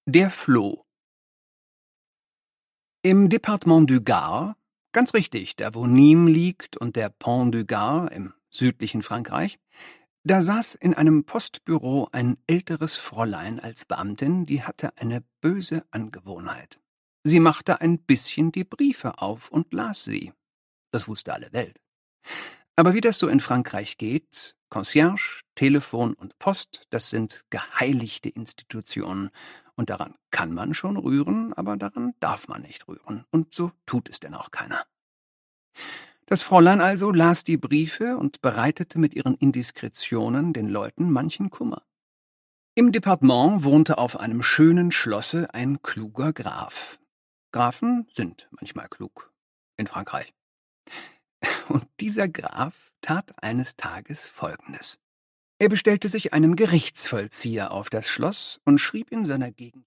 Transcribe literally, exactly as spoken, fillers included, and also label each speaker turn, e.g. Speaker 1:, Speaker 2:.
Speaker 1: Der Floh. Im Departement du Gard, ganz richtig, da wo Nîmes liegt und der Pont du Gard im südlichen Frankreich, da saß in einem Postbüro ein älteres Fräulein als Beamtin, die hatte eine böse Angewohnheit. Sie machte ein bisschen die Briefe auf und las sie. Das wusste alle Welt. Aber wie das so in Frankreich geht, Concierge, Telefon und Post, das sind geheiligte Institutionen. Und daran kann man schon rühren, aber daran darf man nicht rühren. Und so tut es denn auch keiner. Das Fräulein also las die Briefe und bereitete mit ihren Indiskretionen den Leuten manchen Kummer. Im Departement wohnte auf einem schönen Schlosse ein kluger Graf. Grafen sind manchmal klug in Frankreich. Und dieser Graf tat eines Tages Folgendes. Er bestellte sich einen Gerichtsvollzieher auf das Schloss und schrieb in seiner Gegend